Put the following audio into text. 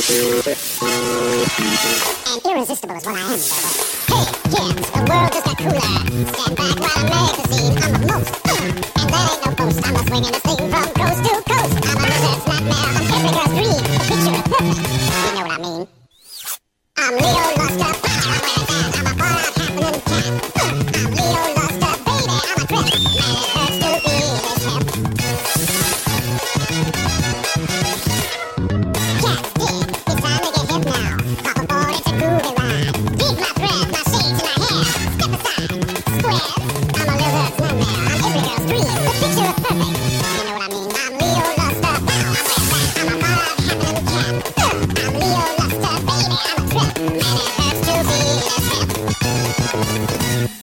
And irresistible is what I am, baby. Hey, kids, the world just got cooler. Stand back while I make a scene. I'm the most. And there ain't no ghost. I'm the swinging this thing from